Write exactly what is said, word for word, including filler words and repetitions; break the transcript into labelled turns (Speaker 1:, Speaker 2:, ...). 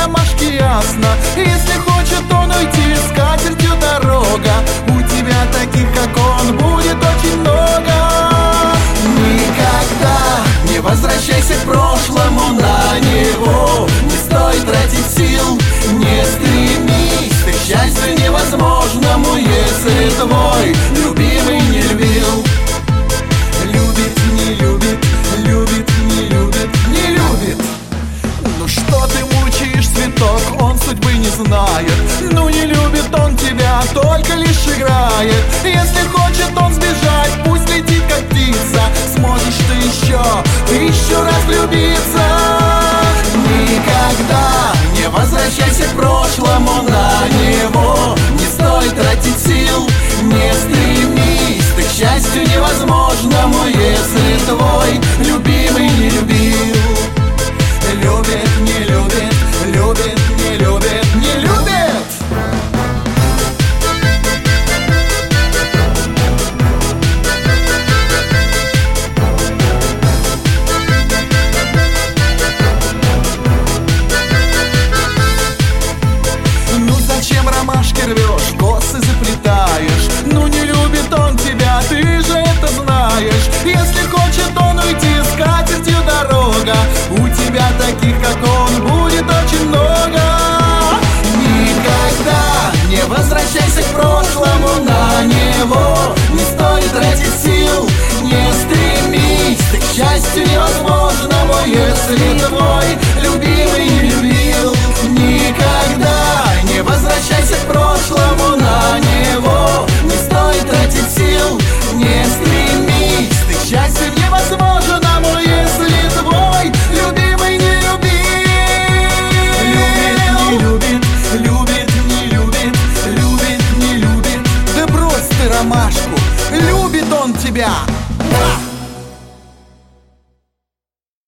Speaker 1: ромашки ясно. Если хочет он уйти, скатертью дорога. У тебя таких, как он, будет очень много. Никогда не возвращайся к прошлому, на него не стоит тратить сил. Не стремись ты к счастью невозможному, если твой любимый не любил. Любит, не любит, любит, не любит, не любит. Ну что ты мучаешь, цветок, он судьбы не знает. Ну не любит он тебя, только лишь играет. Если хочет он сбежать, пусть летит как птица. Сможешь ты еще, ты еще раз влюбиться. Никогда не возвращайся к прошлому, на него не стоит тратить сил. Не стремись ты к счастью невозможному, если твой любимый не любил. Любит, не любит, любит, не любит, не любит. Ну зачем ромашки рвешь, косы заплетаешь? Ну не любит он тебя, ты же это знаешь. Если хочет он уйти, скатертью дорога. У тебя таких, как он, будет очень много. Никогда не возвращайся к прошлому, на него не стоит тратить сил. Не стремись ты к счастью невозможному, если твой любимый